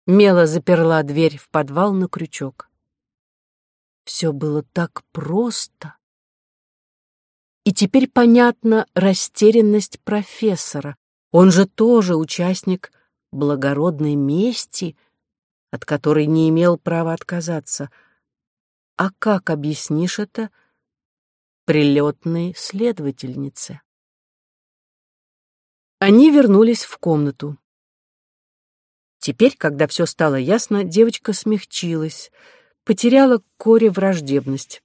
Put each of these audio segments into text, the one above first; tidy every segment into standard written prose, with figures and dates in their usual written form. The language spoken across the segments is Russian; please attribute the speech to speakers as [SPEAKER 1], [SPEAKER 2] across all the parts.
[SPEAKER 1] Мела заперла дверь в подвал на крючок. Все было так просто. И теперь понятна растерянность профессора. Он же тоже участник благородной мести, от которой не имел права отказаться. А как объяснишь это прилетной следовательнице? Они вернулись в комнату. Теперь, когда все стало ясно, девочка смягчилась, потеряла к Коре враждебность.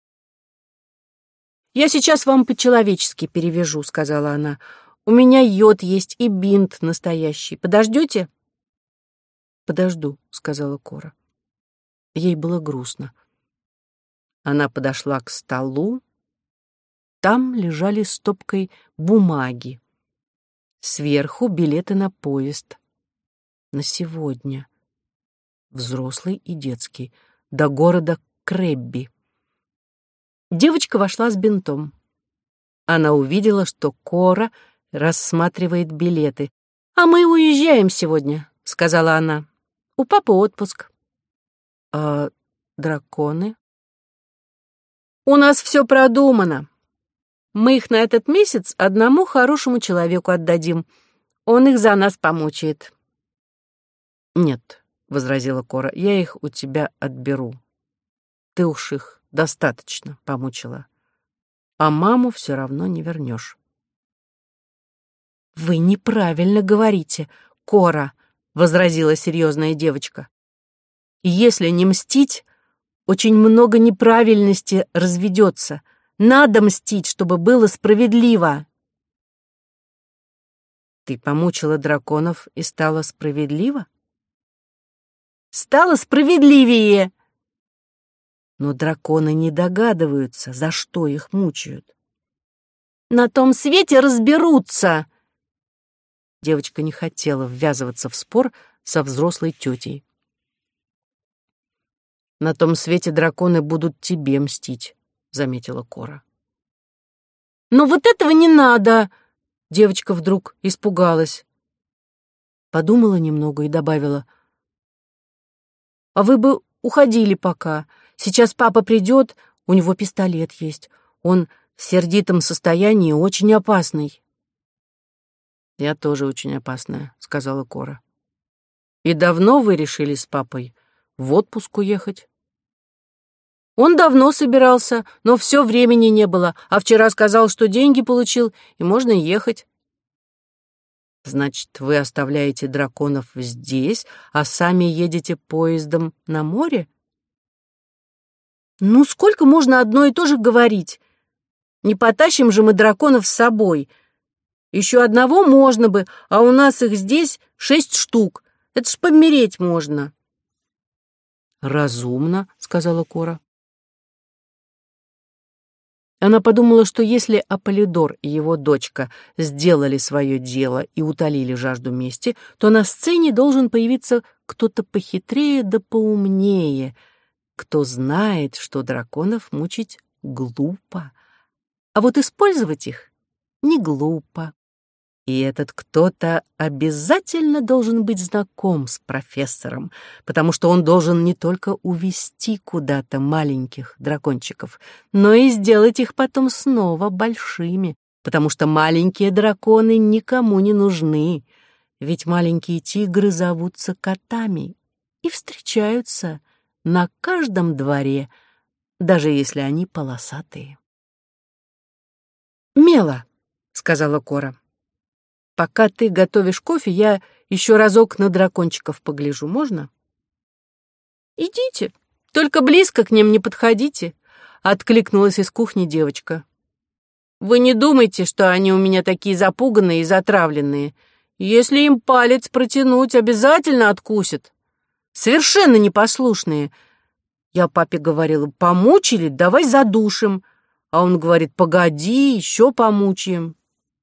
[SPEAKER 1] «Я сейчас вам по-человечески перевяжу», — сказала она. «У меня йод есть и бинт настоящий. Подождете?» «Подожду», — сказала Кора. Ей было грустно. Она подошла к столу. Там лежали стопкой бумаги. Сверху билеты на поезд. На сегодня. Взрослый и детский. До города Крэбби. Девочка вошла с бинтом. Она увидела, что Кора рассматривает билеты. «А мы уезжаем сегодня», — сказала она. «У папы отпуск». «А драконы?» «У нас все продумано. Мы их на этот месяц одному хорошему человеку отдадим. Он их за нас помучает». «Нет», — возразила Кора, — «я их у тебя отберу. Ты уж их достаточно помучила. А маму все равно не вернешь». «Вы неправильно говорите, Кора», — возразила серьезная девочка. «Если не мстить, очень много неправильности разведется. Надо мстить, чтобы было справедливо». «Ты помучила драконов и стала справедлива?» «Стало справедливее!» Но драконы не догадываются, за что их мучают. «На том свете разберутся!» Девочка не хотела ввязываться в спор со взрослой тетей. «На том свете драконы будут тебе мстить», — заметила Кора. «Но вот этого не надо!» Девочка вдруг испугалась. Подумала немного и добавила: «А вы бы уходили пока. Сейчас папа придет, у него пистолет есть. Он в сердитом состоянии, очень опасный». «Я тоже очень опасная», — сказала Кора. «И давно вы решили с папой в отпуск уехать?» «Он давно собирался, но все времени не было, а вчера сказал, что деньги получил, и можно ехать». «Значит, вы оставляете драконов здесь, а сами едете поездом на море?» «Ну, сколько можно одно и то же говорить? Не потащим же мы драконов с собой. Еще одного можно бы, а у нас их здесь 6 штук. Это ж помереть можно». «Разумно», — сказала Кора. Она подумала, что если Аполлидор и его дочка сделали свое дело и утолили жажду мести, то на сцене должен появиться кто-то похитрее да поумнее, кто знает, что драконов мучить глупо, а вот использовать их не глупо. И этот кто-то обязательно должен быть знаком с профессором, потому что он должен не только увести куда-то маленьких дракончиков, но и сделать их потом снова большими, потому что маленькие драконы никому не нужны, ведь маленькие тигры зовутся котами и встречаются на каждом дворе, даже если они полосатые. «Мела», — сказала Кора, — «пока ты готовишь кофе, я еще разок на дракончиков погляжу, можно?» «Идите, только близко к ним не подходите», — откликнулась из кухни девочка. «Вы не думайте, что они у меня такие запуганные и затравленные. Если им палец протянуть, обязательно откусят. Совершенно непослушные. Я папе говорила: помучили, давай задушим. А он говорит: погоди, еще помучаем».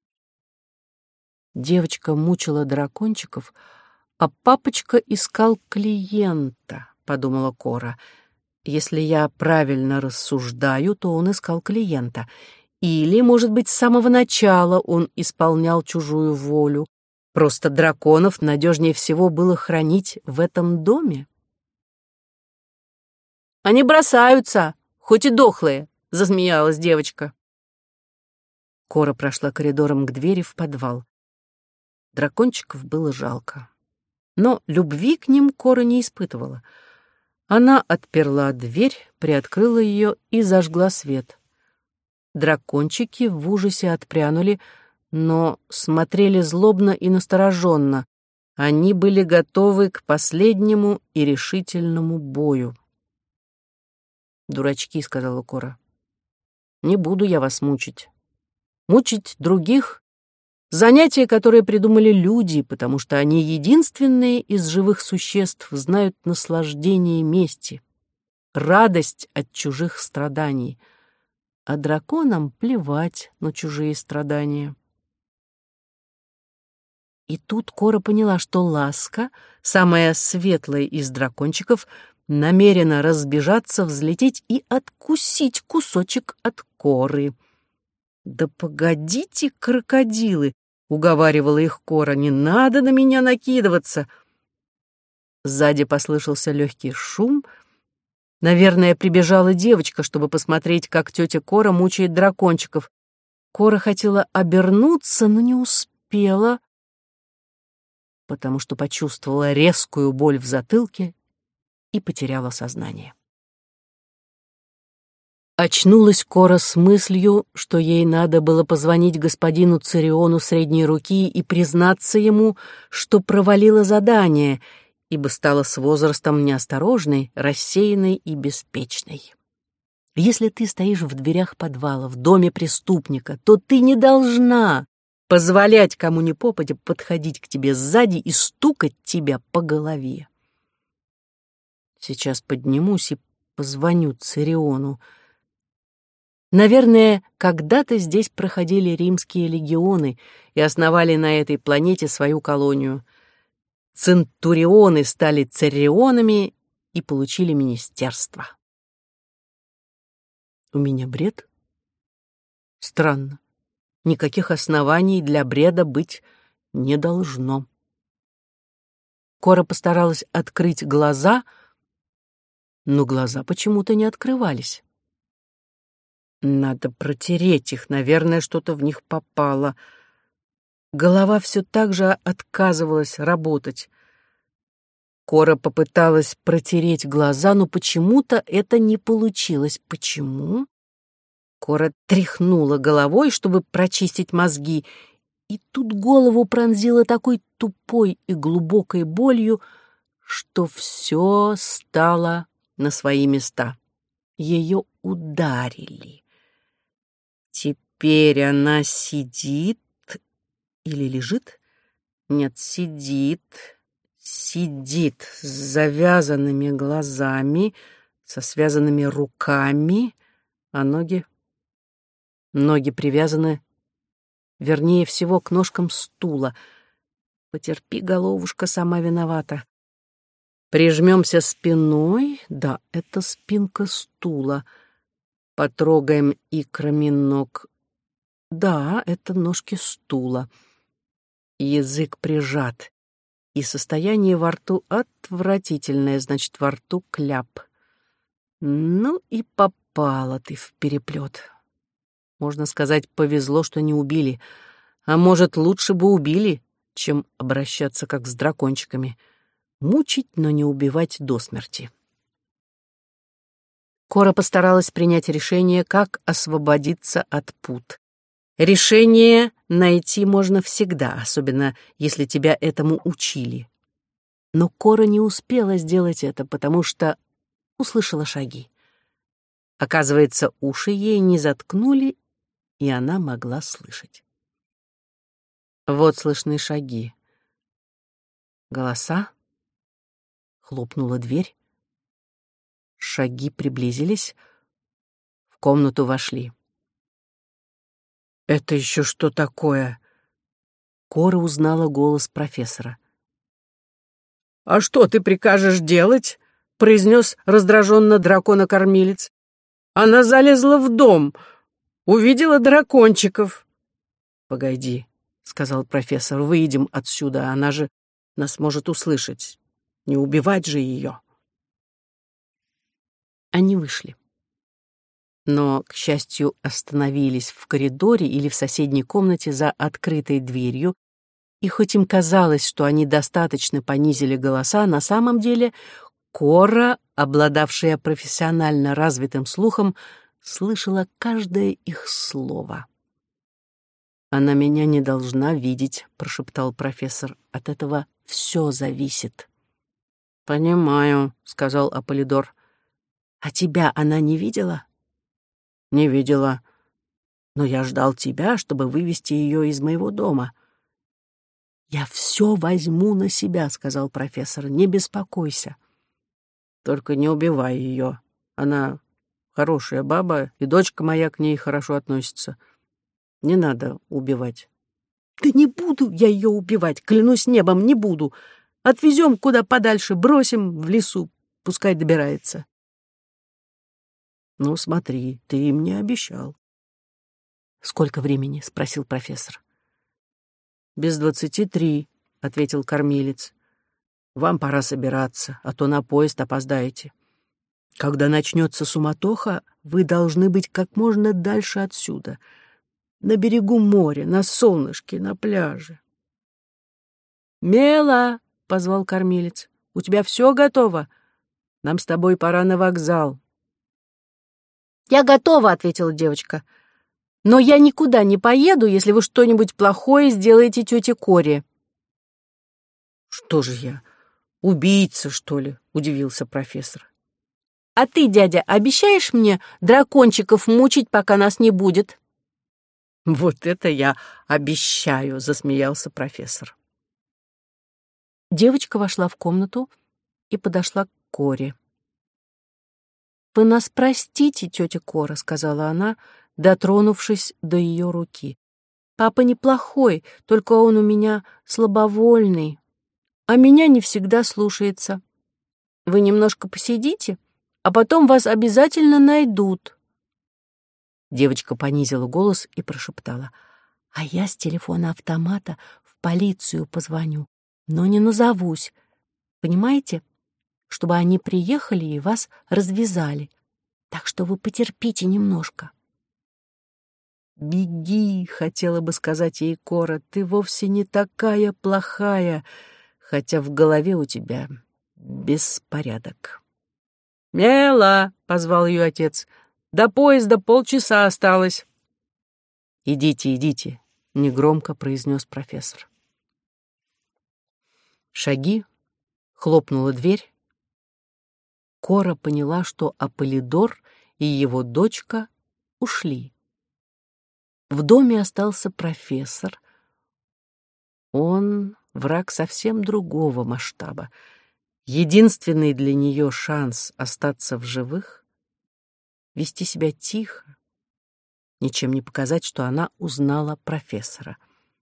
[SPEAKER 1] Девочка мучила дракончиков, а папочка искал клиента, подумала Кора. Если я правильно рассуждаю, то он искал клиента. Или, может быть, с самого начала он исполнял чужую волю. Просто драконов надежнее всего было хранить в этом доме. «Они бросаются, хоть и дохлые», — засмеялась девочка. Кора прошла коридором к двери в подвал. Дракончиков было жалко. Но любви к ним Кора не испытывала. Она отперла дверь, приоткрыла ее и зажгла свет. Дракончики в ужасе отпрянули, но смотрели злобно и настороженно. Они были готовы к последнему и решительному бою. «Дурачки», — сказала Кора. «Не буду я вас мучить. Мучить других — занятие, которое придумали люди, потому что они единственные из живых существ знают наслаждение мести, радость от чужих страданий, а драконам плевать на чужие страдания». И тут Кора поняла, что Ласка, самая светлая из дракончиков, намерена разбежаться, взлететь и откусить кусочек от Коры. «Да погодите, крокодилы!» — уговаривала их Кора. «Не надо на меня накидываться!» Сзади послышался легкий шум. Наверное, прибежала девочка, чтобы посмотреть, как тетя Кора мучает дракончиков. Кора хотела обернуться, но не успела, потому что почувствовала резкую боль в затылке и потеряла сознание. Очнулась Кора с мыслью, что ей надо было позвонить господину Цириону средней руки и признаться ему, что провалила задание, ибо стала с возрастом неосторожной, рассеянной и беспечной. Если ты стоишь в дверях подвала, в доме преступника, то ты не должна позволять кому ни попадя подходить к тебе сзади и стукать тебя по голове. Сейчас поднимусь и позвоню Цириону. Наверное, когда-то здесь проходили римские легионы и основали на этой планете свою колонию. Центурионы стали царионами и получили министерство. У меня бред? Странно. Никаких оснований для бреда быть не должно. Кора постаралась открыть глаза, но глаза почему-то не открывались. Надо протереть их, наверное, что-то в них попало. Голова все так же отказывалась работать. Кора попыталась протереть глаза, но почему-то это не получилось. Почему? Кора тряхнула головой, чтобы прочистить мозги, и тут голову пронзила такой тупой и глубокой болью, что все стало на свои места. Ее ударили. Теперь она сидит или лежит? Нет, сидит с завязанными глазами, со связанными руками, а ноги привязаны, вернее всего, к ножкам стула. Потерпи, головушка, сама виновата. Прижмемся спиной. Да, это спинка стула. Потрогаем икрами ног. Да, это ножки стула. Язык прижат. И состояние во рту отвратительное, значит, во рту кляп. Ну и попала ты в переплет. Можно сказать, повезло, что не убили. А может, лучше бы убили, чем обращаться как с дракончиками. Мучить, но не убивать до смерти. Кора постаралась принять решение, как освободиться от пут. Решение найти можно всегда, особенно если тебя этому учили. Но Кора не успела сделать это, потому что услышала шаги. Оказывается, уши ей не заткнули, и она могла слышать. Вот слышны шаги. Голоса. Хлопнула дверь. Шаги приблизились. В комнату вошли. «Это еще что такое?» Кора узнала голос профессора. «А что ты прикажешь делать?» — произнес раздраженно дракона-кормилец. «Она залезла в дом, увидела дракончиков». «Погоди», — сказал профессор. «Выйдем отсюда, она же нас может услышать. Не убивать же ее». Они вышли. Но, к счастью, остановились в коридоре или в соседней комнате за открытой дверью, и хоть им казалось, что они достаточно понизили голоса, на самом деле Кора, обладавшая профессионально развитым слухом, слышала каждое их слово. «Она меня не должна видеть», — прошептал профессор. «От этого все зависит». «Понимаю», — сказал Аполлидор. «А тебя она не видела?» «Не видела. Но я ждал тебя, чтобы вывести ее из моего дома». «Я все возьму на себя», — сказал профессор. «Не беспокойся». «Только не убивай ее. Она хорошая баба, и дочка моя к ней хорошо относится. Не надо убивать». «Да не буду я ее убивать, клянусь небом, не буду. Отвезем куда подальше, бросим в лесу, пускай добирается». «Ну, смотри, ты им не обещал». «Сколько времени?» — спросил профессор. «Без 23, — ответил кормилец. Вам пора собираться, а то на поезд опоздаете. Когда начнется суматоха, вы должны быть как можно дальше отсюда, на берегу моря, на солнышке, на пляже». «Мела!» — позвал кормилец. «У тебя все готово? Нам с тобой пора на вокзал». «Я готова», — ответила девочка. «Но я никуда не поеду, если вы что-нибудь плохое сделаете тете Коре». «Что же я, убийца, что ли?» — удивился профессор. «А ты, дядя, обещаешь мне дракончиков мучить, пока нас не будет?» «Вот это я обещаю», — засмеялся профессор. Девочка вошла в комнату и подошла к Коре. «Вы нас простите, тетя Кора», — сказала она, дотронувшись до ее руки. «Папа неплохой, только он у меня слабовольный, а меня не всегда слушается. Вы немножко посидите, а потом вас обязательно найдут». Девочка понизила голос и прошептала: «А я с телефона автомата в полицию позвоню, но не назовусь. Понимаете? Чтобы они приехали и вас развязали. Так что вы потерпите немножко». «Беги», — хотела бы сказать ей Кора, — «ты вовсе не такая плохая, хотя в голове у тебя беспорядок». «Мела!» — позвал ее отец. «До поезда полчаса осталось». «Идите, идите», — негромко произнес профессор. Шаги, хлопнула дверь. Кора поняла, что Аполлидор и его дочка ушли. В доме остался профессор. Он враг совсем другого масштаба. Единственный для нее шанс остаться в живых — вести себя тихо, ничем не показать, что она узнала профессора.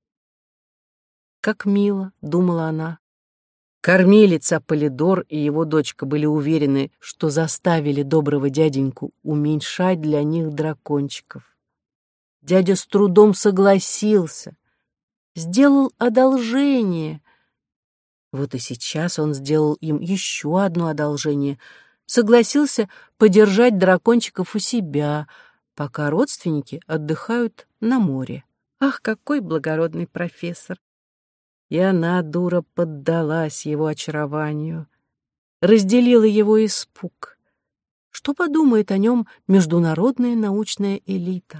[SPEAKER 1] «Как мило», — думала она. Кормилец Аполлидор и его дочка были уверены, что заставили доброго дяденьку уменьшать для них дракончиков. Дядя с трудом согласился, сделал одолжение. Вот и сейчас он сделал им еще одно одолжение. Согласился подержать дракончиков у себя, пока родственники отдыхают на море. Ах, какой благородный профессор! И она, дура, поддалась его очарованию, разделила его испуг. Что подумает о нем международная научная элита?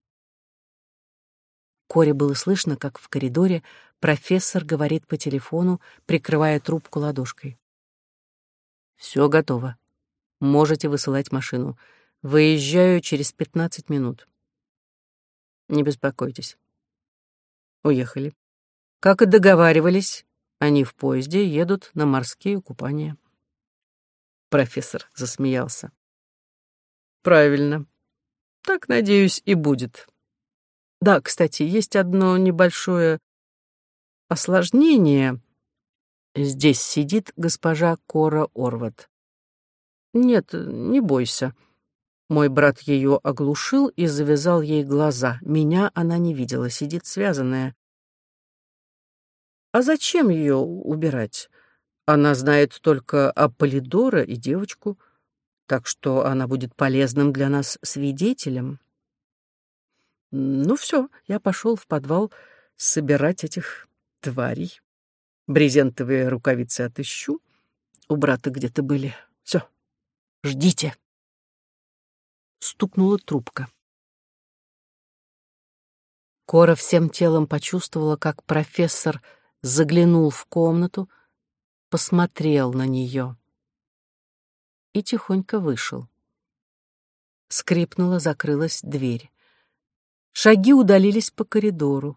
[SPEAKER 1] Коре было слышно, как в коридоре профессор говорит по телефону, прикрывая трубку ладошкой. «Все готово. Можете высылать машину. Выезжаю через 15 минут. Не беспокойтесь». Уехали. Как и договаривались, они в поезде едут на морские купания. Профессор засмеялся. «Правильно. Так, надеюсь, и будет. Да, кстати, есть одно небольшое осложнение. Здесь сидит госпожа Кора Орват. Нет, не бойся. Мой брат ее оглушил и завязал ей глаза. Меня она не видела, сидит связанная. А зачем ее убирать? Она знает только Аполлидора и девочку, так что она будет полезным для нас свидетелем. Ну все, я пошел в подвал собирать этих тварей. Брезентовые рукавицы отыщу. У брата где-то были. Все, ждите. Стукнула трубка. Кора всем телом почувствовала, как профессор заглянул в комнату, посмотрел на нее и тихонько вышел. Скрипнула, закрылась дверь. Шаги удалились по коридору.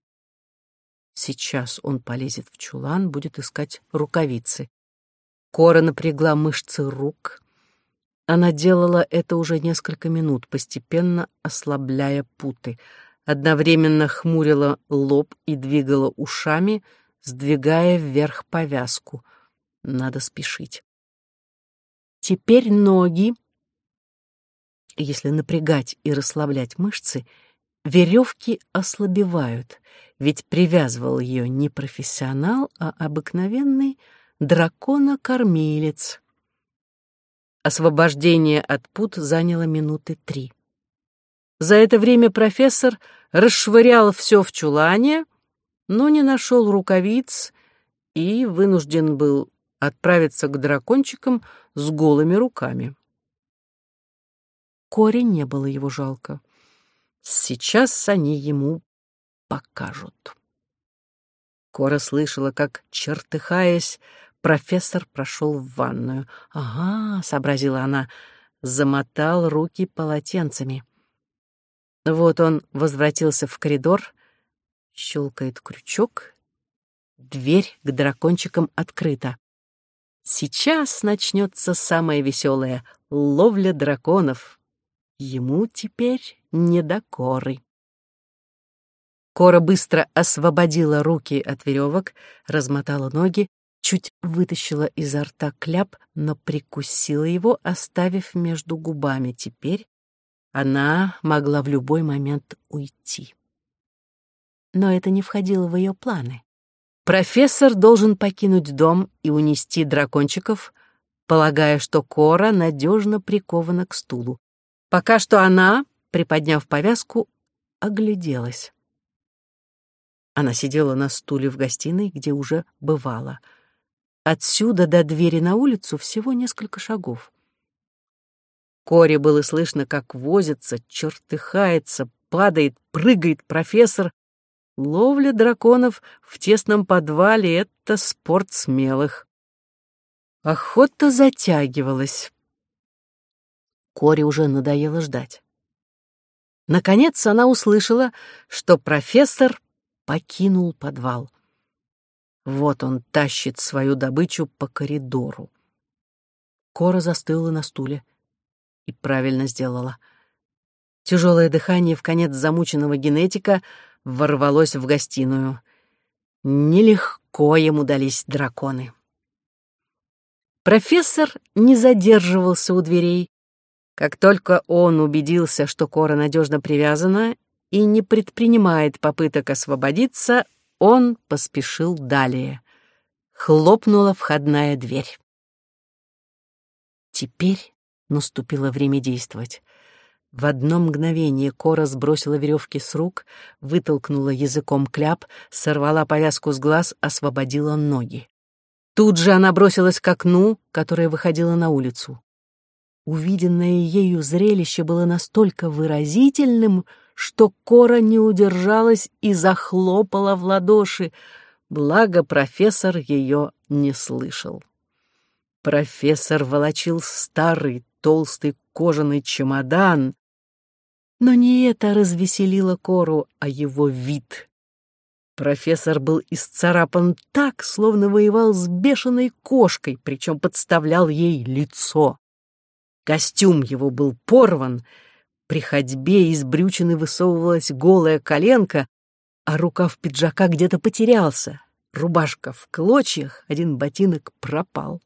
[SPEAKER 1] Сейчас он полезет в чулан, будет искать рукавицы. Кора напрягла мышцы рук. Она делала это уже несколько минут, постепенно ослабляя путы. Одновременно хмурила лоб и двигала ушами, сдвигая вверх повязку. Надо спешить. Теперь ноги. Если напрягать и расслаблять мышцы, веревки ослабевают, ведь привязывал ее не профессионал, а обыкновенный дракона-кормилец. Освобождение от пут заняло минуты 3. За это время профессор расшвырял все в чулане, но не нашел рукавиц и вынужден был отправиться к дракончикам с голыми руками. Коре не было его жалко. Сейчас они ему покажут. Кора слышала, как, чертыхаясь, профессор прошел в ванную. «Ага», — сообразила она, замотал руки полотенцами. Вот он возвратился в коридор, щелкает крючок, дверь к дракончикам открыта. Сейчас начнется самое веселое — ловля драконов. Ему теперь не до Коры. Кора быстро освободила руки от веревок, размотала ноги, чуть вытащила изо рта кляп, но прикусила его, оставив между губами. Теперь она могла в любой момент уйти. Но это не входило в ее планы. Профессор должен покинуть дом и унести дракончиков, полагая, что Кора надежно прикована к стулу. Пока что она, приподняв повязку, огляделась. Она сидела на стуле в гостиной, где уже бывала. Отсюда до двери на улицу всего несколько шагов. Коре было слышно, как возится, чертыхается, падает, прыгает профессор. Ловля драконов в тесном подвале — это спорт смелых. Охота затягивалась. Коре уже надоело ждать. Наконец она услышала, что профессор покинул подвал. Вот он тащит свою добычу по коридору. Кора застыла на стуле. И правильно сделала. Тяжелое дыхание вконец замученного генетика ворвалось в гостиную. Нелегко ему дались драконы. Профессор не задерживался у дверей. Как только он убедился, что Кора надежно привязана и не предпринимает попыток освободиться, он поспешил далее. Хлопнула входная дверь. Теперь наступило время действовать. В одно мгновение Кора сбросила веревки с рук, вытолкнула языком кляп, сорвала повязку с глаз, освободила ноги. Тут же она бросилась к окну, которое выходило на улицу. Увиденное ею зрелище было настолько выразительным, что Кора не удержалась и захлопала в ладоши, благо профессор ее не слышал. Профессор волочил старый толстый кожаный чемодан, но не это развеселило Кору, а его вид. Профессор был исцарапан так, словно воевал с бешеной кошкой, причем подставлял ей лицо. Костюм его был порван, при ходьбе из брючины высовывалась голая коленка, а рукав пиджака где-то потерялся. Рубашка в клочьях, один ботинок пропал.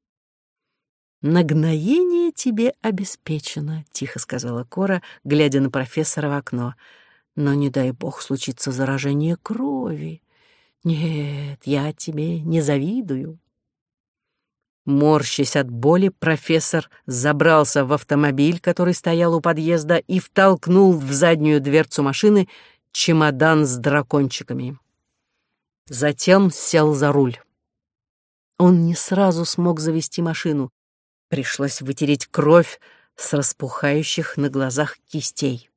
[SPEAKER 1] «Нагноение тебе обеспечено», — тихо сказала Кора, глядя на профессора в окно. «Но не дай бог случится заражение крови. Нет, я тебе не завидую. Морщась от боли, профессор забрался в автомобиль, который стоял у подъезда, и втолкнул в заднюю дверцу машины чемодан с дракончиками. Затем сел за руль. Он не сразу смог завести машину. Пришлось вытереть кровь с распухающих на глазах кистей.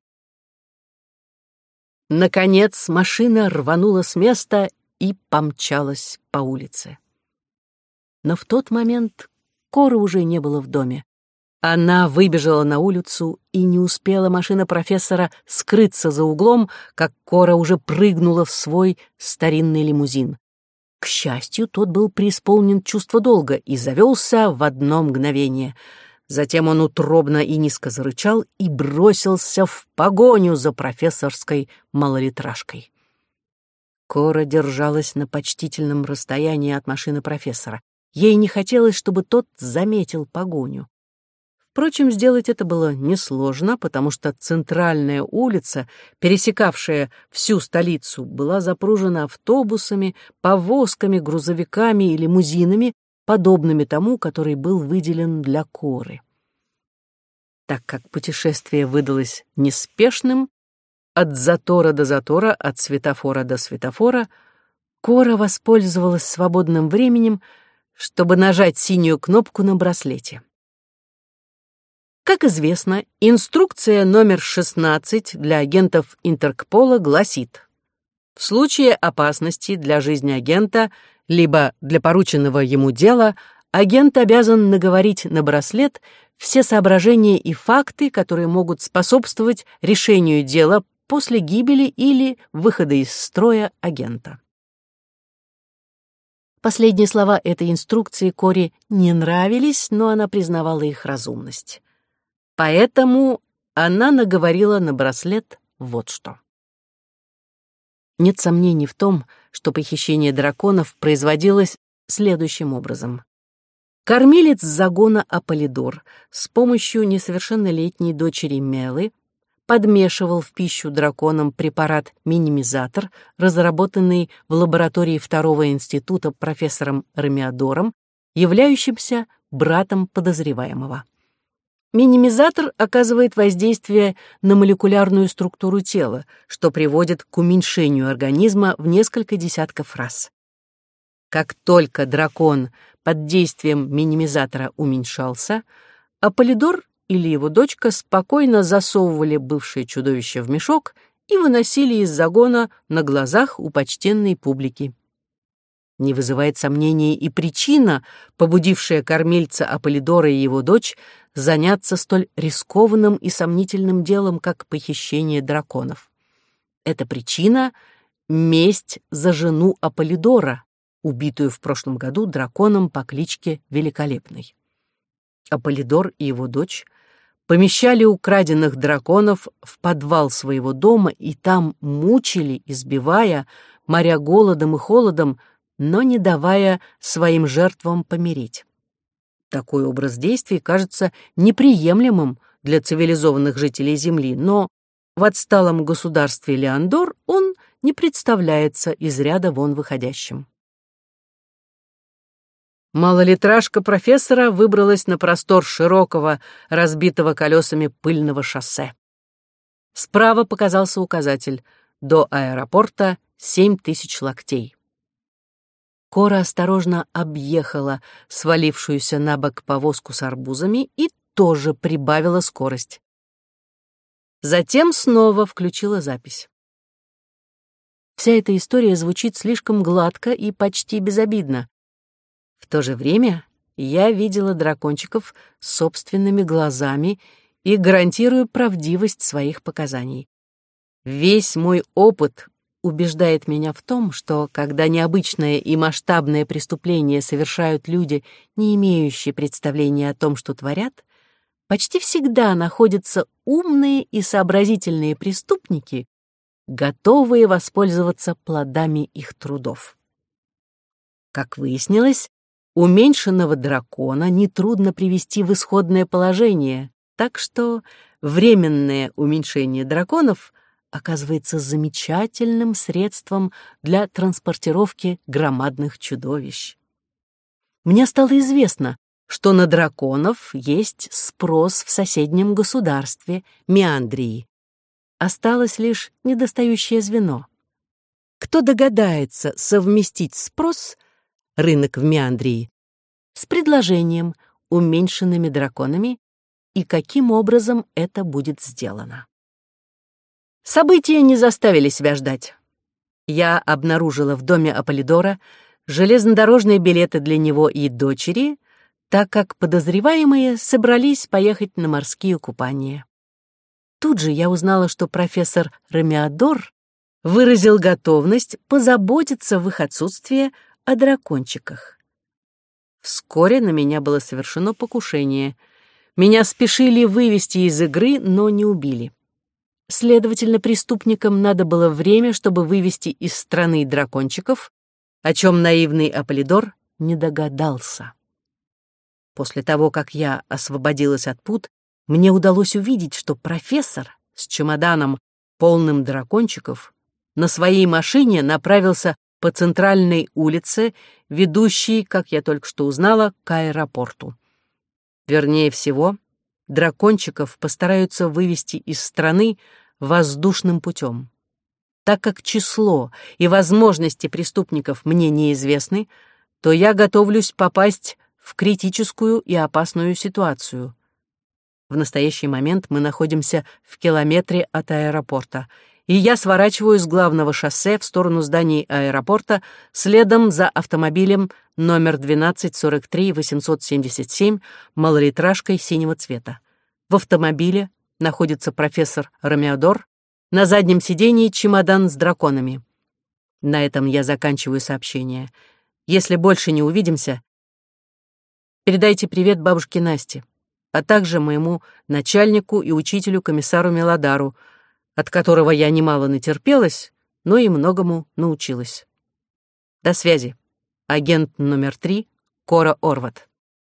[SPEAKER 1] Наконец машина рванула с места и помчалась по улице. Но в тот момент Коры уже не было в доме. Она выбежала на улицу, и не успела машина профессора скрыться за углом, как Кора уже прыгнула в свой старинный лимузин. К счастью, тот был преисполнен чувства долга и завелся в одно мгновение. Затем он утробно и низко зарычал и бросился в погоню за профессорской малолитражкой. Кора держалась на почтительном расстоянии от машины профессора. Ей не хотелось, чтобы тот заметил погоню. Впрочем, сделать это было несложно, потому что центральная улица, пересекавшая всю столицу, была запружена автобусами, повозками, грузовиками и лимузинами, подобными тому, который был выделен для Коры. Так как путешествие выдалось неспешным, от затора до затора, от светофора до светофора, Кора воспользовалась свободным временем, чтобы нажать синюю кнопку на браслете. Как известно, инструкция номер 16 для агентов Интерпола гласит: в случае опасности для жизни агента либо для порученного ему дела, агент обязан наговорить на браслет все соображения и факты, которые могут способствовать решению дела после гибели или выхода из строя агента. Последние слова этой инструкции Коре не нравились, но она признавала их разумность. Поэтому она наговорила на браслет вот что. Нет сомнений в том, что похищение драконов производилось следующим образом. Кормилец загона Аполлидор с помощью несовершеннолетней дочери Мелы подмешивал в пищу драконам препарат-минимизатор, разработанный в лаборатории второго института профессором Ромеодором, являющимся братом подозреваемого. Минимизатор оказывает воздействие на молекулярную структуру тела, что приводит к уменьшению организма в несколько десятков раз. Как только дракон под действием минимизатора уменьшался, Аполлидор или его дочка спокойно засовывали бывшее чудовище в мешок и выносили из загона на глазах у почтенной публики. Не вызывает сомнений и причина, побудившая кормильца Аполлидора и его дочь заняться столь рискованным и сомнительным делом, как похищение драконов. Эта причина — месть за жену Аполлидора, убитую в прошлом году драконом по кличке Великолепный. Аполлидор и его дочь помещали украденных драконов в подвал своего дома и там мучили, избивая, моря голодом и холодом, но не давая своим жертвам помереть. Такой образ действий кажется неприемлемым для цивилизованных жителей Земли, но в отсталом государстве Леандор он не представляется из ряда вон выходящим. Малолитражка профессора выбралась на простор широкого, разбитого колесами пыльного шоссе. Справа показался указатель: до аэропорта 7000 локтей. Кора осторожно объехала свалившуюся на бок повозку с арбузами и тоже прибавила скорость. Затем снова включила запись. Вся эта история звучит слишком гладко и почти безобидно. В то же время я видела дракончиков собственными глазами и гарантирую правдивость своих показаний. Весь мой опыт убеждает меня в том, что когда необычное и масштабное преступление совершают люди, не имеющие представления о том, что творят, почти всегда находятся умные и сообразительные преступники, готовые воспользоваться плодами их трудов. Как выяснилось, уменьшенного дракона нетрудно привести в исходное положение, так что временное уменьшение драконов оказывается замечательным средством для транспортировки громадных чудовищ. Мне стало известно, что на драконов есть спрос в соседнем государстве Меандрии. Осталось лишь недостающее звено. Кто догадается совместить спрос, рынок в Меандрии, с предложением, уменьшенными драконами, и каким образом это будет сделано? События не заставили себя ждать. Я обнаружила в доме Аполлидора железнодорожные билеты для него и дочери, так как подозреваемые собрались поехать на морские купания. Тут же я узнала, что профессор Ромеодор выразил готовность позаботиться в их отсутствие о дракончиках. Вскоре на меня было совершено покушение. Меня спешили вывести из игры, но не убили. Следовательно, преступникам надо было время, чтобы вывести из страны дракончиков, о чем наивный Аполлидор не догадался. После того, как я освободилась от пут, мне удалось увидеть, что профессор с чемоданом, полным дракончиков, на своей машине направился по центральной улице, ведущей, как я только что узнала, к аэропорту. Вернее всего, дракончиков постараются вывести из страны воздушным путем. Так как число и возможности преступников мне неизвестны, то я готовлюсь попасть в критическую и опасную ситуацию. В настоящий момент мы находимся в километре от аэропорта, и я сворачиваю с главного шоссе в сторону зданий аэропорта следом за автомобилем номер 1243-877 малолитражкой синего цвета. В автомобиле находится профессор Ромеодор, на заднем сидении чемодан с драконами. На этом я заканчиваю сообщение. Если больше не увидимся, передайте привет бабушке Насте, а также моему начальнику и учителю комиссару Мелодару, от которого я немало натерпелась, но и многому научилась. До связи. Агент номер 3, Кора Орват.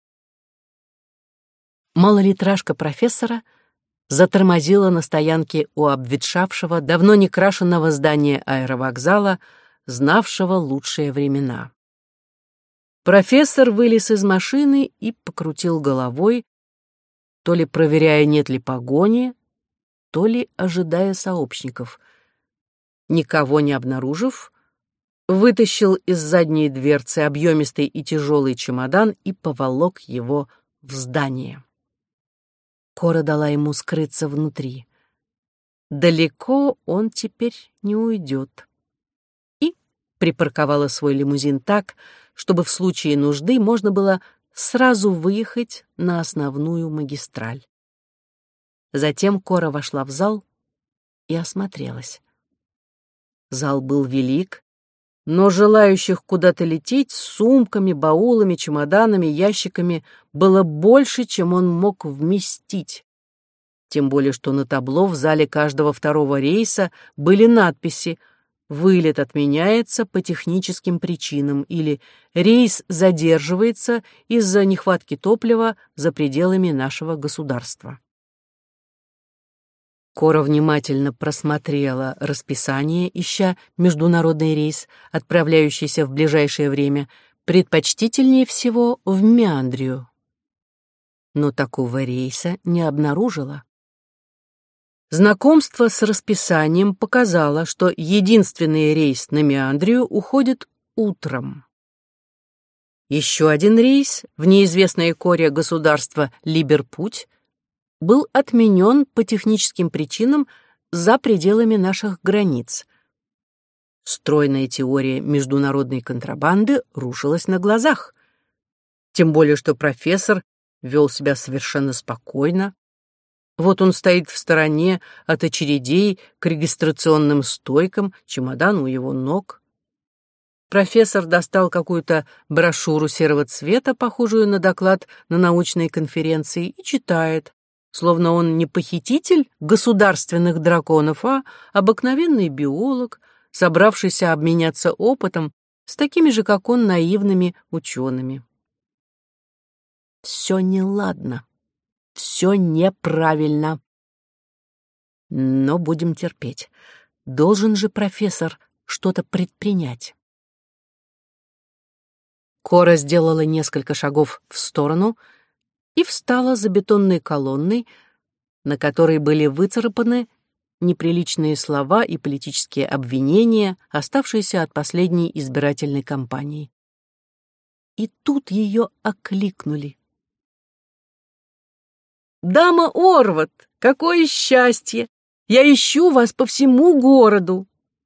[SPEAKER 1] Малолитражка профессора затормозила на стоянке у обветшавшего, давно не крашенного здания аэровокзала, знавшего лучшие времена. Профессор вылез из машины и покрутил головой, то ли проверяя, нет ли погони, то ли ожидая сообщников. Никого не обнаружив, вытащил из задней дверцы объемистый и тяжелый чемодан и поволок его в здание. Кора дала ему скрыться внутри. Далеко он теперь не уйдет. И припарковала свой лимузин так, чтобы в случае нужды можно было сразу выехать на основную магистраль. Затем Кора вошла в зал и осмотрелась. Зал был велик, но желающих куда-то лететь с сумками, баулами, чемоданами, ящиками было больше, чем он мог вместить. Тем более, что на табло в зале каждого второго рейса были надписи «Вылет отменяется по техническим причинам» или «Рейс задерживается из-за нехватки топлива за пределами нашего государства». Кора внимательно просмотрела расписание, ища международный рейс, отправляющийся в ближайшее время, предпочтительнее всего в Меандрию. Но такого рейса не обнаружила. Знакомство с расписанием показало, что единственный рейс на Меандрию уходит утром. Еще один рейс в неизвестное Коре государство Либерпуть был отменен по техническим причинам за пределами наших границ. Стройная теория международной контрабанды рушилась на глазах. Тем более, что профессор вел себя совершенно спокойно. Вот он стоит в стороне от очередей к регистрационным стойкам, чемодан у его ног. Профессор достал какую-то брошюру серого цвета, похожую на доклад на научной конференции, и читает, словно он не похититель государственных драконов, а обыкновенный биолог, собравшийся обменяться опытом с такими же, как он, наивными учеными. Все неладно, все неправильно. Но будем терпеть. Должен же профессор что-то предпринять. Кора сделала несколько шагов в сторону и встала за бетонной колонной, на которой были выцарапаны неприличные слова и политические обвинения, оставшиеся от последней избирательной кампании. И тут ее окликнули. «Дама Орват, какое счастье! Я ищу вас по всему городу!»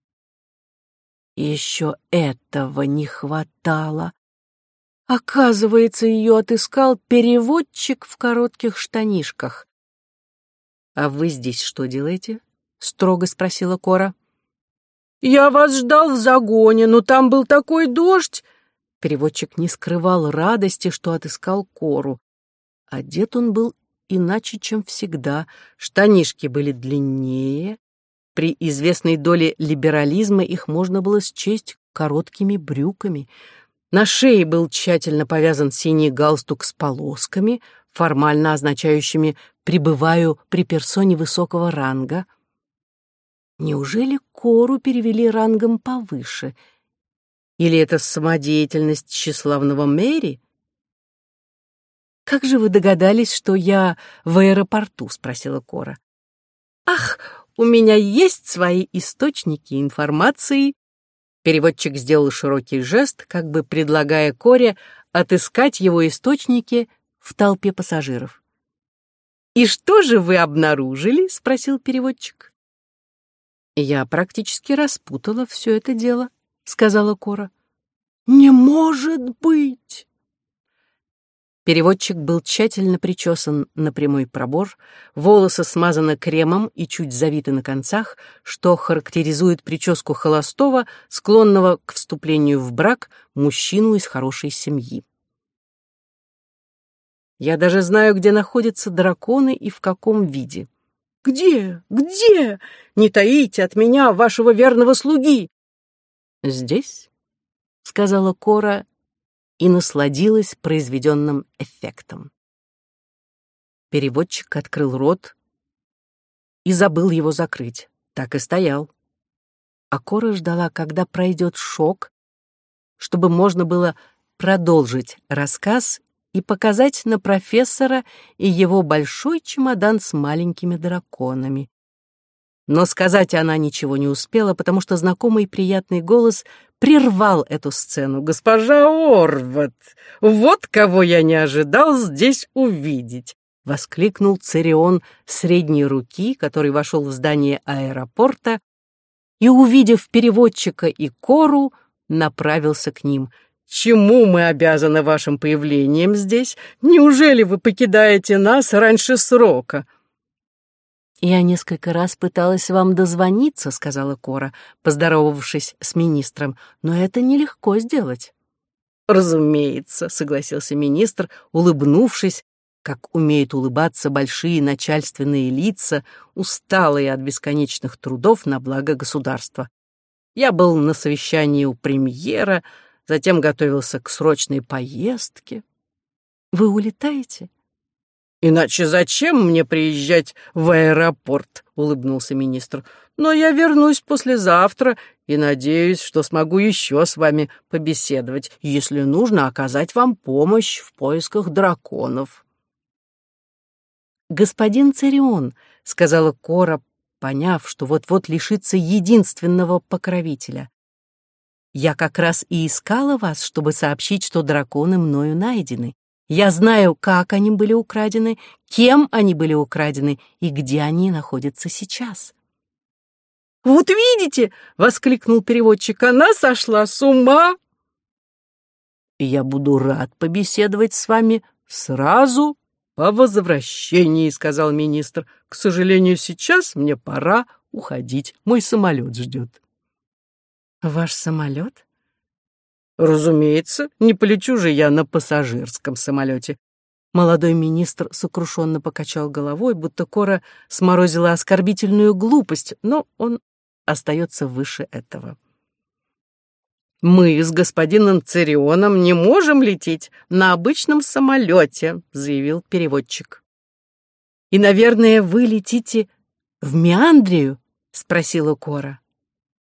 [SPEAKER 1] Еще этого не хватало. Оказывается, ее отыскал переводчик в коротких штанишках. «А вы здесь что делаете?» — строго спросила Кора. «Я вас ждал в загоне, но там был такой дождь!» Переводчик не скрывал радости, что отыскал Кору. Одет он был иначе, чем всегда. Штанишки были длиннее. При известной доле либерализма их можно было счесть короткими брюками. На шее был тщательно повязан синий галстук с полосками, формально означающими «пребываю при персоне высокого ранга». Неужели Кору перевели рангом повыше? Или это самодеятельность тщеславного Мэри? «Как же вы догадались, что я в аэропорту?» — спросила Кора. «Ах, у меня есть свои источники информации». Переводчик сделал широкий жест, как бы предлагая Коре отыскать его источники в толпе пассажиров. «И что же вы обнаружили?» — спросил переводчик. «Я практически распутала все это дело», — сказала Кора. «Не может быть!» Переводчик был тщательно причесан на прямой пробор, волосы смазаны кремом и чуть завиты на концах, что характеризует прическу холостого, склонного к вступлению в брак мужчину из хорошей семьи. «Я даже знаю, где находятся драконы и в каком виде». «Где? Где? Не таите от меня вашего верного слуги!» «Здесь», — сказала Кора и насладилась произведенным эффектом. Переводчик открыл рот и забыл его закрыть. Так и стоял. А Кора ждала, когда пройдет шок, чтобы можно было продолжить рассказ и показать на профессора и его большой чемодан с маленькими драконами. Но сказать она ничего не успела, потому что знакомый приятный голос прервал эту сцену. «Госпожа Орват, вот кого я не ожидал здесь увидеть!» — воскликнул Церион средней руки, который вошел в здание аэропорта и, увидев переводчика и Кору, направился к ним. «Чему мы обязаны вашим появлением здесь? Неужели вы покидаете нас раньше срока?» «Я несколько раз пыталась вам дозвониться», — сказала Кора, поздоровавшись с министром, «но это нелегко сделать». «Разумеется», — согласился министр, улыбнувшись, как умеют улыбаться большие начальственные лица, усталые от бесконечных трудов на благо государства. «Я был на совещании у премьера, затем готовился к срочной поездке». «Вы улетаете?» «Иначе зачем мне приезжать в аэропорт?» — улыбнулся министр. «Но я вернусь послезавтра и надеюсь, что смогу еще с вами побеседовать, если нужно оказать вам помощь в поисках драконов». «Господин Церион», — сказала Кора, поняв, что вот-вот лишится единственного покровителя. «Я как раз и искала вас, чтобы сообщить, что драконы мною найдены. Я знаю, как они были украдены, кем они были украдены и где они находятся сейчас». «Вот видите!» — воскликнул переводчик. «Она сошла с ума!» «Я буду рад побеседовать с вами сразу по возвращении», — сказал министр. «К сожалению, сейчас мне пора уходить. Мой самолет ждет». «Ваш самолет?» «Разумеется, не полечу же я на пассажирском самолете». Молодой министр сокрушенно покачал головой, будто Кора сморозила оскорбительную глупость, но он остается выше этого. «Мы с господином Церионом не можем лететь на обычном самолете», — заявил переводчик. «И, наверное, вы летите в Меандрию?» — спросила Кора.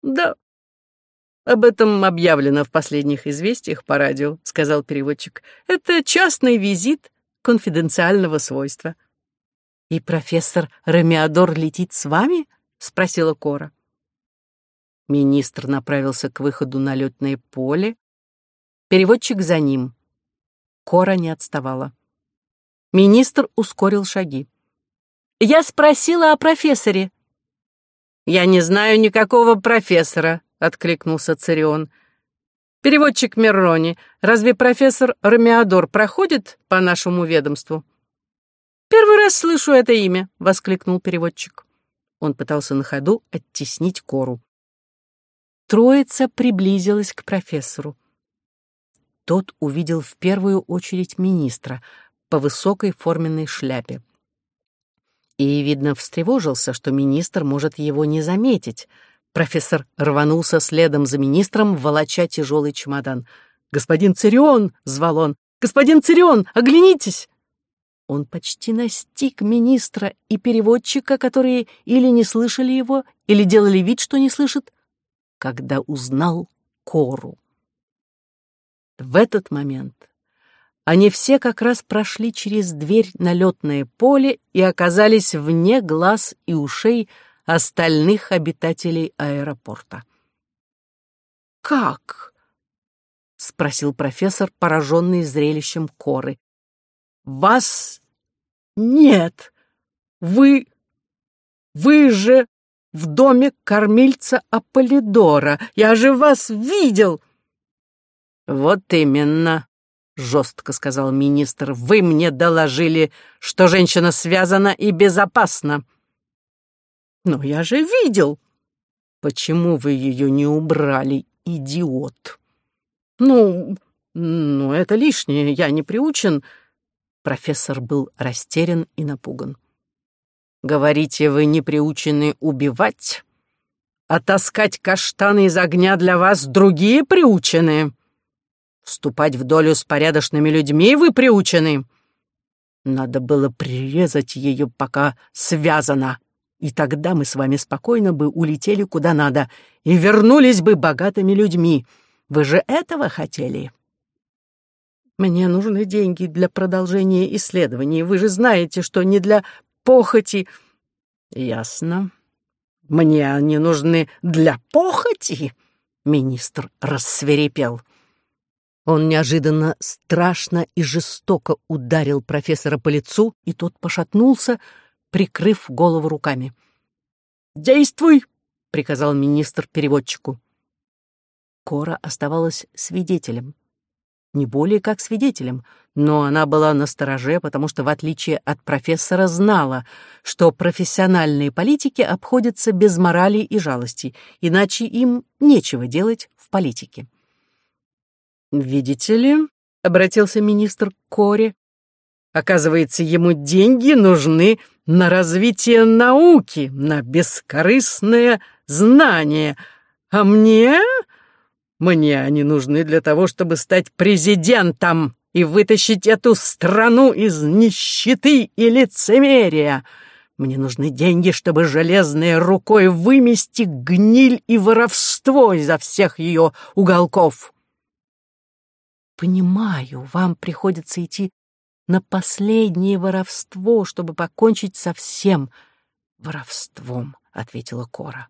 [SPEAKER 1] «Да, об этом объявлено в последних известиях по радио», — сказал переводчик. «Это частный визит конфиденциального свойства». «И профессор Ромеодор летит с вами?» — спросила Кора. Министр направился к выходу на лётное поле. Переводчик за ним. Кора не отставала. Министр ускорил шаги. «Я спросила о профессоре». «Я не знаю никакого профессора», — откликнулся Цирион. «Переводчик Меррони, разве профессор Ромеодор проходит по нашему ведомству?» «Первый раз слышу это имя», — воскликнул переводчик. Он пытался на ходу оттеснить Кору. Троица приблизилась к профессору. Тот увидел в первую очередь министра по высокой форменной шляпе. И, видно, встревожился, что министр может его не заметить. Профессор рванулся следом за министром, волоча тяжелый чемодан. «Господин Цирион!» — звал он. «Господин Цирион, оглянитесь!» Он почти настиг министра и переводчика, которые или не слышали его, или делали вид, что не слышат, когда узнал Кору. В этот момент они все как раз прошли через дверь на лётное поле и оказались вне глаз и ушей остальных обитателей аэропорта. «Как?» — спросил профессор, пораженный зрелищем Коры. «Вас нет! Вы же в доме кормильца Аполлидора! Я же вас видел!» «Вот именно!» — жестко сказал министр. «Вы мне доложили, что женщина связана и безопасна». «Но я же видел!» «Почему вы ее не убрали, идиот?» «Ну, это лишнее, я не приучен». Профессор был растерян и напуган. «Говорите, вы не приучены убивать? А таскать каштаны из огня для вас другие приучены? Вступать в долю с порядочными людьми вы приучены? Надо было прирезать ее, пока связана, и тогда мы с вами спокойно бы улетели куда надо и вернулись бы богатыми людьми. Вы же этого хотели?» «Мне нужны деньги для продолжения исследований. Вы же знаете, что не для похоти». «Ясно. Мне они нужны для похоти?» Министр рассвирепел. Он неожиданно страшно и жестоко ударил профессора по лицу, и тот пошатнулся, прикрыв голову руками. «Действуй!» — приказал министр переводчику. Кора оставалась свидетелем. Не более как свидетелем, но она была настороже, потому что, в отличие от профессора, знала, что профессиональные политики обходятся без морали и жалости, иначе им нечего делать в политике. «Видите ли», — обратился министр к Коре, «оказывается, ему деньги нужны на развитие науки, на бескорыстное знание, а мне они нужны для того, чтобы стать президентом и вытащить эту страну из нищеты и лицемерия. Мне нужны деньги, чтобы железной рукой вымести гниль и воровство изо всех ее уголков». «Понимаю, вам приходится идти на последнее воровство, чтобы покончить со всем воровством», — ответила Кора.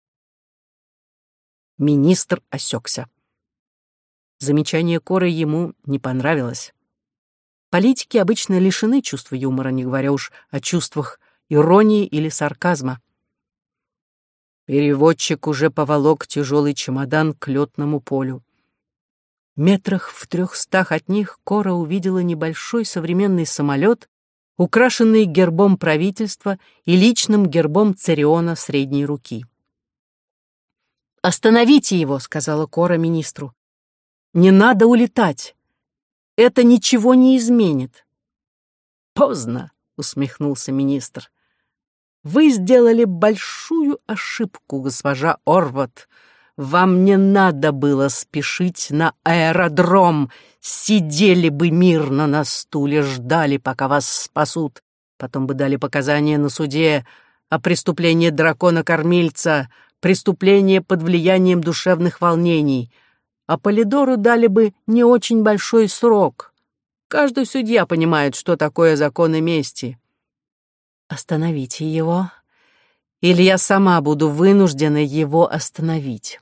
[SPEAKER 1] Министр осекся. Замечание Коры ему не понравилось. Политики обычно лишены чувства юмора, не говоря уж о чувствах иронии или сарказма. Переводчик уже поволок тяжелый чемодан к лётному полю. Метрах в 300 от них Кора увидела небольшой современный самолет, украшенный гербом правительства и личным гербом Цириона средней руки. «Остановите его», — сказала Кора министру. «Не надо улетать. Это ничего не изменит». «Поздно», — усмехнулся министр. «Вы сделали большую ошибку, госпожа Орвот. Вам не надо было спешить на аэродром. Сидели бы мирно на стуле, ждали, пока вас спасут. Потом бы дали показания на суде о преступлении дракона-кормильца, преступление под влиянием душевных волнений, а Полидору дали бы не очень большой срок. Каждый судья понимает, что такое законы мести. Остановите его, или я сама буду вынуждена его остановить.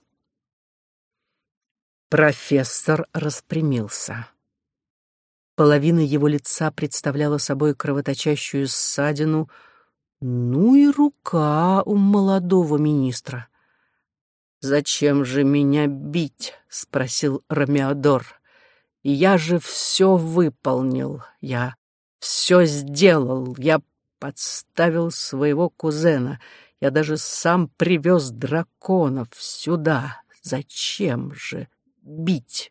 [SPEAKER 1] Профессор распрямился. Половина его лица представляла собой кровоточащую ссадину, ну и рука у молодого министра. «Зачем же меня бить?» — спросил Ромеодор. «Я же все выполнил, я все сделал, я подставил своего кузена, я даже сам привез драконов сюда. Зачем же бить?»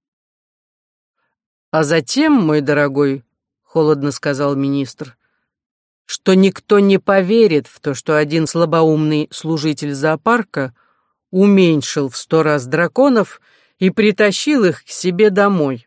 [SPEAKER 1] «А затем, мой дорогой, — холодно сказал министр, — что никто не поверит в то, что один слабоумный служитель зоопарка уменьшил в 100 раз драконов и притащил их к себе домой.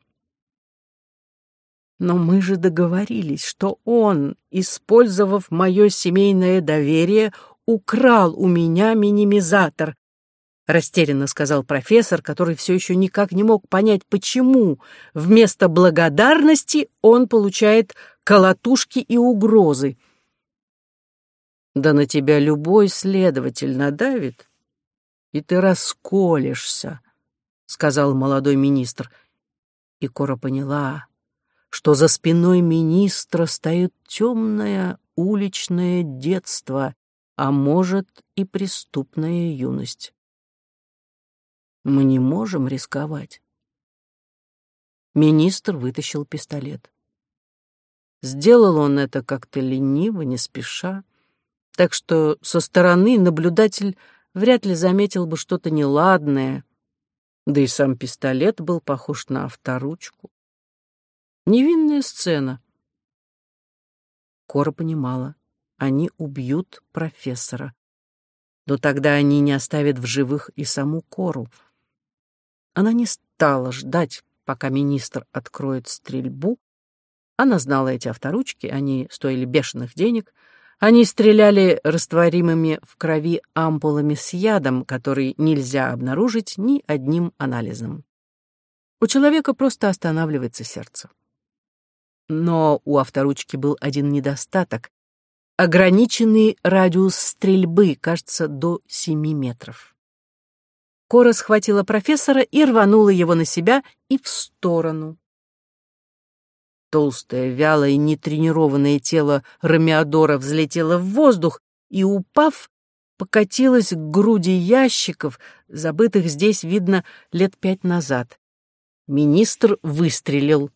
[SPEAKER 1] Но мы же договорились, что он, использовав мое семейное доверие, украл у меня минимизатор, — растерянно сказал профессор, который все еще никак не мог понять, почему вместо благодарности он получает колотушки и угрозы. «Да на тебя любой следователь надавит, и ты расколешься», — сказал молодой министр. И Кора поняла, что за спиной министра стоит темное уличное детство, а может и преступная юность. Мы не можем рисковать. Министр вытащил пистолет. Сделал он это как-то лениво, не спеша, так что со стороны наблюдатель вряд ли заметил бы что-то неладное, да и сам пистолет был похож на авторучку. Невинная сцена. Кора понимала, они убьют профессора, но тогда они не оставят в живых и саму Кору. Она не стала ждать, пока министр откроет стрельбу. Она знала эти авторучки, они стоили бешеных денег. Они стреляли растворимыми в крови ампулами с ядом, который нельзя обнаружить ни одним анализом. У человека просто останавливается сердце. Но у авторучки был один недостаток — ограниченный радиус стрельбы, кажется, до 7 метров. Кора схватила профессора и рванула его на себя и в сторону. Толстое, вялое, нетренированное тело Ромеодора взлетело в воздух и, упав, покатилось к груди ящиков, забытых здесь, видно, лет 5 назад. Министр выстрелил.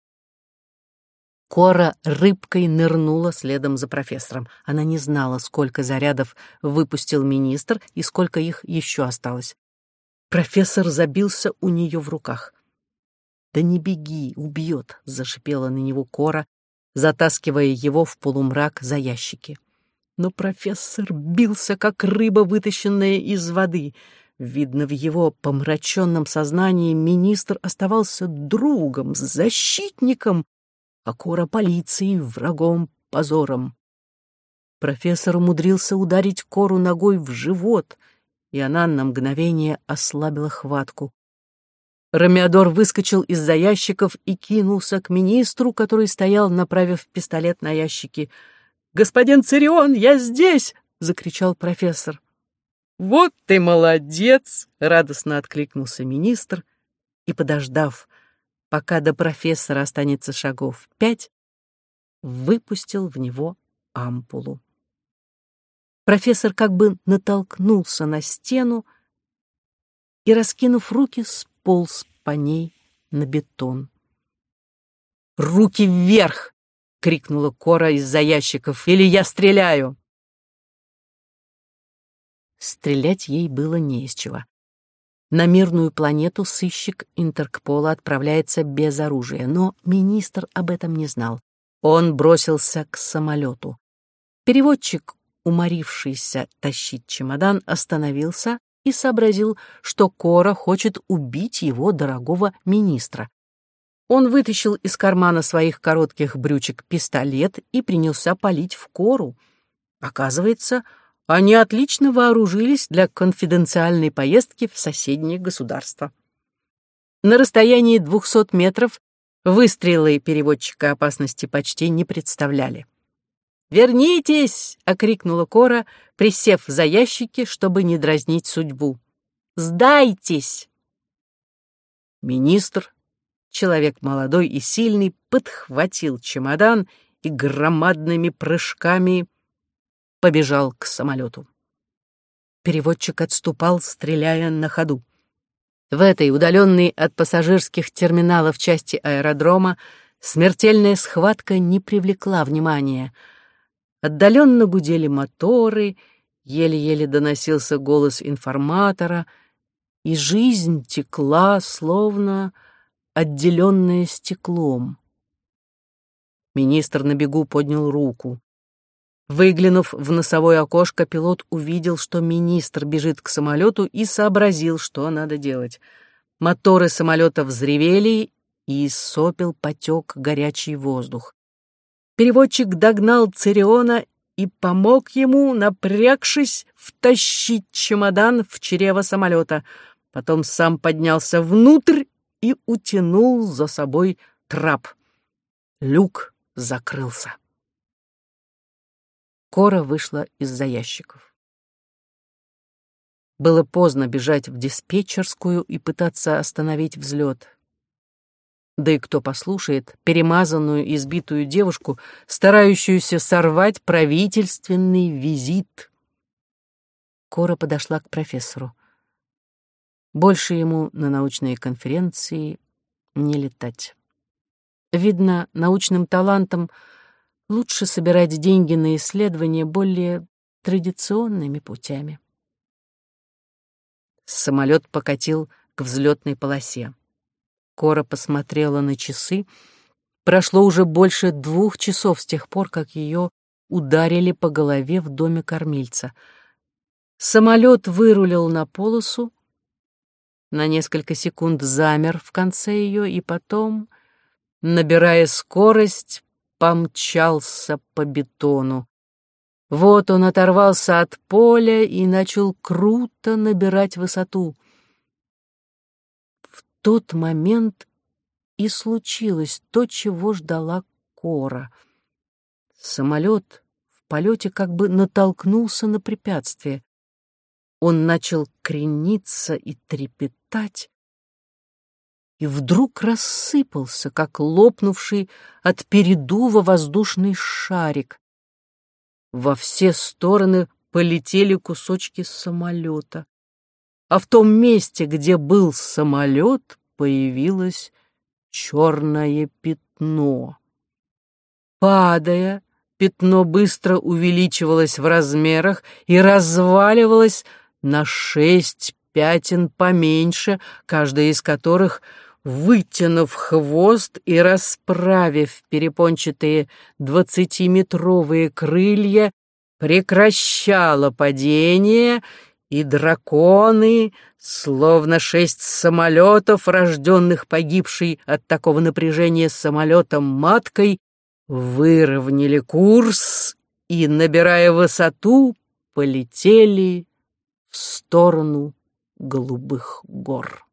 [SPEAKER 1] Кора рыбкой нырнула следом за профессором. Она не знала, сколько зарядов выпустил министр и сколько их еще осталось. Профессор забился у нее в руках. «Да не беги, убьет!» — зашипела на него Кора, затаскивая его в полумрак за ящики. Но профессор бился, как рыба, вытащенная из воды. Видно, в его помраченном сознании министр оставался другом, защитником, а Кора — полицией, врагом, позором. Профессор умудрился ударить Кору ногой в живот, и она на мгновение ослабила хватку. Ромеодор выскочил из-за ящиков и кинулся к министру, который стоял, направив пистолет на ящики. «Господин Цирион, я здесь!» — закричал профессор. «Вот ты молодец!» — радостно откликнулся министр и, подождав, пока до профессора останется шагов 5, выпустил в него ампулу. Профессор как бы натолкнулся на стену и, раскинув руки, сполз по ней на бетон. «Руки вверх!» — крикнула Кора из-за ящиков. «Или я стреляю!» Стрелять ей было не из чего. На мирную планету сыщик Интерпола отправляется без оружия, но министр об этом не знал. Он бросился к самолету. Переводчик, уморившийся тащить чемодан, остановился и сообразил, что Кора хочет убить его дорогого министра. Он вытащил из кармана своих коротких брючек пистолет и принялся палить в Кору. Оказывается, Они отлично вооружились для конфиденциальной поездки в соседнее государство. На расстоянии 200 метров выстрелы переводчика опасности почти не представляли. «Вернитесь!» — окрикнула Кора, присев за ящики, чтобы не дразнить судьбу. «Сдайтесь!» Министр, человек молодой и сильный, подхватил чемодан и громадными прыжками побежал к самолету. Переводчик отступал, стреляя на ходу. В этой удаленной от пассажирских терминалов части аэродрома смертельная схватка не привлекла внимания. Отдаленно гудели моторы, еле-еле доносился голос информатора, и жизнь текла, словно отделенная стеклом. Министр на бегу поднял руку. Выглянув в носовое окошко, пилот увидел, что министр бежит к самолету, и сообразил, что надо делать. Моторы самолета взревели, и из сопел потек горячий воздух. Переводчик догнал Цериона и помог ему, напрягшись, втащить чемодан в чрево самолета. Потом сам поднялся внутрь и утянул за собой трап. Люк закрылся. Кора вышла из-за ящиков. Было поздно бежать в диспетчерскую и пытаться остановить взлет. Да и кто послушает перемазанную и избитую девушку, старающуюся сорвать правительственный визит? Кора подошла к профессору. Больше ему на научные конференции не летать. Видно, научным талантом лучше собирать деньги на исследования более традиционными путями. Самолет покатил к взлетной полосе. Кора посмотрела на часы. Прошло уже больше 2 часов с тех пор, как ее ударили по голове в доме кормильца. Самолет вырулил на полосу, на несколько секунд замер в конце ее и потом, набирая скорость, помчался по бетону. Вот он оторвался от поля и начал круто набирать высоту. В тот момент и случилось то, чего ждала Кора. Самолет в полете как бы натолкнулся на препятствие. Он начал крениться и трепетать, и вдруг рассыпался, как лопнувший от передува воздушный шарик. Во все стороны полетели кусочки самолета, а в том месте, где был самолет, появилось черное пятно. Падая, пятно быстро увеличивалось в размерах и разваливалось на 6 пятен поменьше, каждая из которых, вытянув хвост и расправив перепончатые 20-метровые крылья, прекращала падение, и драконы, словно 6 самолетов, рожденных погибшей от такого напряжения самолетом-маткой, выровняли курс и, набирая высоту, полетели в сторону голубых гор.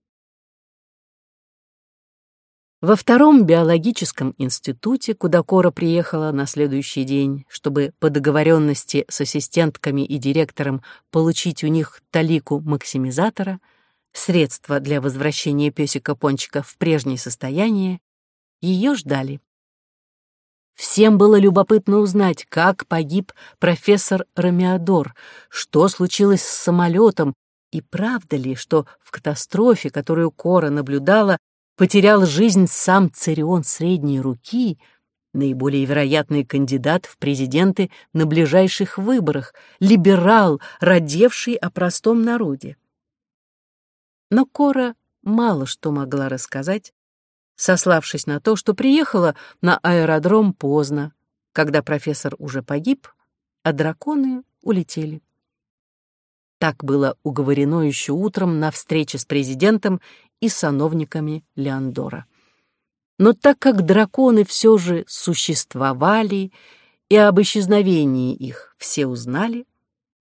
[SPEAKER 1] Во втором биологическом институте, куда Кора приехала на следующий день, чтобы по договоренности с ассистентками и директором получить у них талику максимизатора, средства для возвращения песика Пончика в прежнее состояние, ее ждали. Всем было любопытно узнать, как погиб профессор Ромеодор, что случилось с самолетом, и правда ли, что в катастрофе, которую Кора наблюдала, потерял жизнь сам Церион Средней Руки, наиболее вероятный кандидат в президенты на ближайших выборах, либерал, радевший о простом народе. Но Кора мало что могла рассказать, сославшись на то, что приехала на аэродром поздно, когда профессор уже погиб, а драконы улетели. Так было уговорено еще утром на встрече с президентом и сановниками Леандора. Но так как драконы все же существовали, и об исчезновении их все узнали,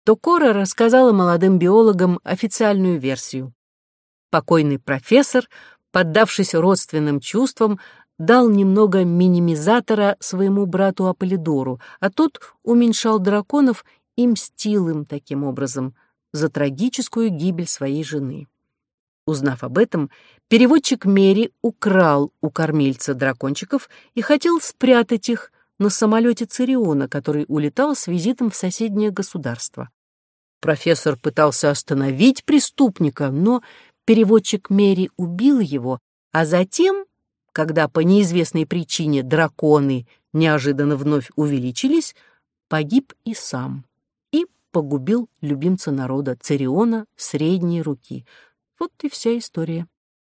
[SPEAKER 1] то Кора рассказала молодым биологам официальную версию. Покойный профессор, поддавшись родственным чувствам, дал немного минимизатора своему брату Аполлидору, а тот уменьшал драконов и мстил им таким образом за трагическую гибель своей жены. Узнав об этом, переводчик Мери украл у кормильца дракончиков и хотел спрятать их на самолете Цириона, который улетал с визитом в соседнее государство. Профессор пытался остановить преступника, но переводчик Мери убил его, а затем, когда по неизвестной причине драконы неожиданно вновь увеличились, погиб и сам и погубил любимца народа Цириона средней руки. Вот и вся история.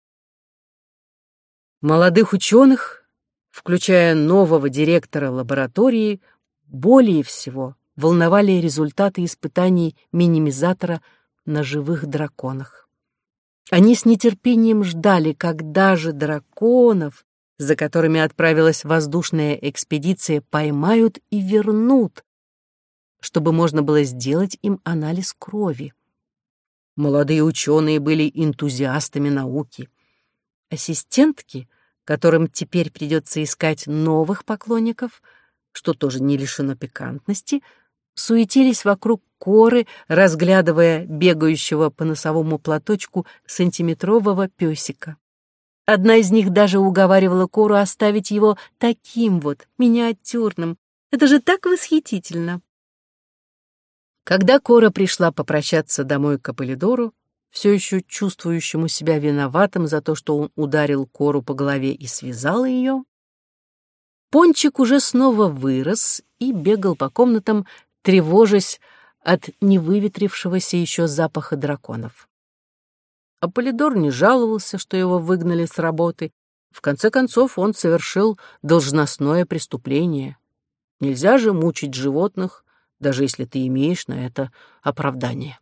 [SPEAKER 1] Молодых ученых, включая нового директора лаборатории, более всего волновали результаты испытаний минимизатора на живых драконах. Они с нетерпением ждали, когда же драконов, за которыми отправилась воздушная экспедиция, поймают и вернут, чтобы можно было сделать им анализ крови. Молодые ученые были энтузиастами науки. Ассистентки, которым теперь придется искать новых поклонников, что тоже не лишено пикантности, суетились вокруг Коры, разглядывая бегающего по носовому платочку сантиметрового песика. Одна из них даже уговаривала Кору оставить его таким вот, миниатюрным. Это же так восхитительно! Когда Кора пришла попрощаться домой к Аполлидору, все еще чувствующему себя виноватым за то, что он ударил Кору по голове и связал ее, Пончик уже снова вырос и бегал по комнатам, тревожась от невыветрившегося еще запаха драконов. Аполлидор не жаловался, что его выгнали с работы. В конце концов, он совершил должностное преступление. Нельзя же мучить животных, даже если ты имеешь на это оправдание.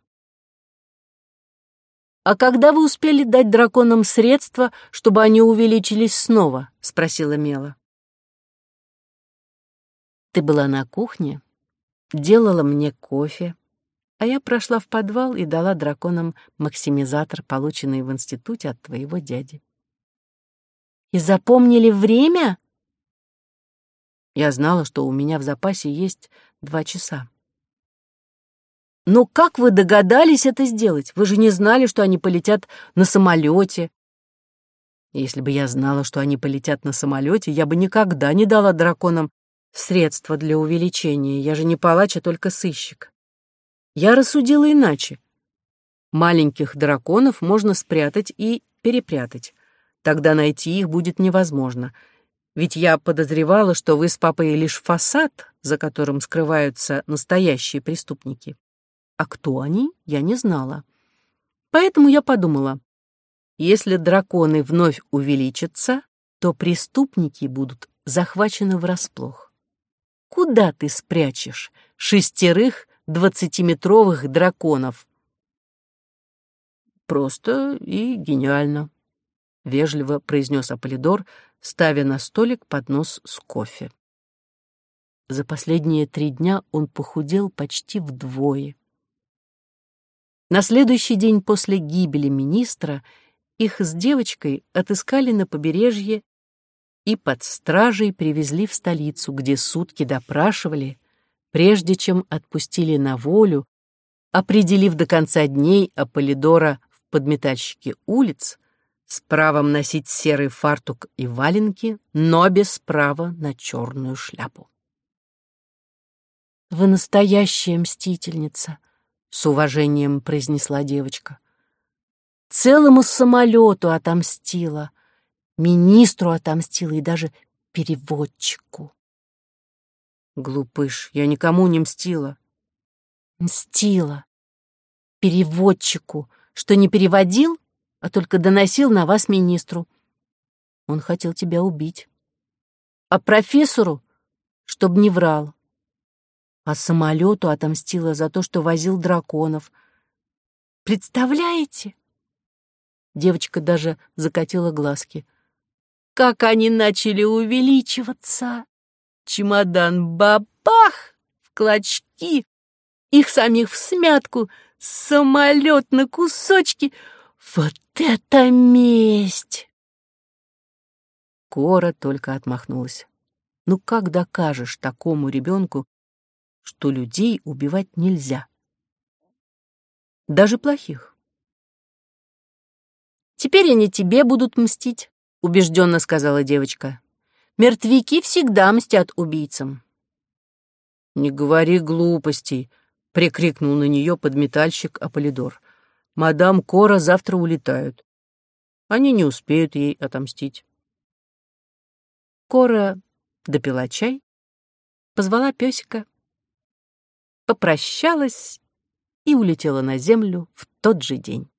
[SPEAKER 1] «А когда вы успели дать драконам средства, чтобы они увеличились снова?» — спросила Мела. «Ты была на кухне, делала мне кофе, а я прошла в подвал и дала драконам максимизатор, полученный в институте от твоего дяди». «И запомнили время?» Я знала, что у меня в запасе есть 2 часа. «Но как вы догадались это сделать? Вы же не знали, что они полетят на самолете». «Если бы я знала, что они полетят на самолете, я бы никогда не дала драконам средства для увеличения. Я же не палач, а только сыщик. Я рассудила иначе. Маленьких драконов можно спрятать и перепрятать. Тогда найти их будет невозможно. Ведь я подозревала, что вы с папой лишь фасад, за которым скрываются настоящие преступники. А кто они, я не знала. Поэтому я подумала, если драконы вновь увеличатся, то преступники будут захвачены врасплох. Куда ты спрячешь 6 20-метровых драконов?» «Просто и гениально», — вежливо произнес Аполлидор, ставя на столик поднос с кофе. За последние 3 дня он похудел почти вдвое. На следующий день после гибели министра их с девочкой отыскали на побережье и под стражей привезли в столицу, где сутки допрашивали, прежде чем отпустили на волю, определив до конца дней Аполлидора в подметальщике улиц с правом носить серый фартук и валенки, но без права на черную шляпу. «Вы настоящая мстительница», — с уважением произнесла девочка. «Целому самолету отомстила, министру отомстила и даже переводчику». «Глупыш, я никому не мстила». «Мстила переводчику, что не переводил, а только доносил на вас министру. Он хотел тебя убить. А профессору, чтоб не врал. А самолету отомстила за то, что возил драконов. Представляете?» Девочка даже закатила глазки. «Как они начали увеличиваться! Чемодан бабах! В клочки! их самих всмятку, самолет на кусочки. Вот это месть!» Кора только отмахнулась. «Ну как докажешь такому ребенку, что людей убивать нельзя? Даже плохих». «Теперь они тебе будут мстить», — убежденно сказала девочка. «Мертвяки всегда мстят убийцам». «Не говори глупостей», — прикрикнул на нее подметальщик Аполлидор. «Мадам Кора завтра улетают. Они не успеют ей отомстить». Кора допила чай, позвала песика, попрощалась и улетела на землю в тот же день.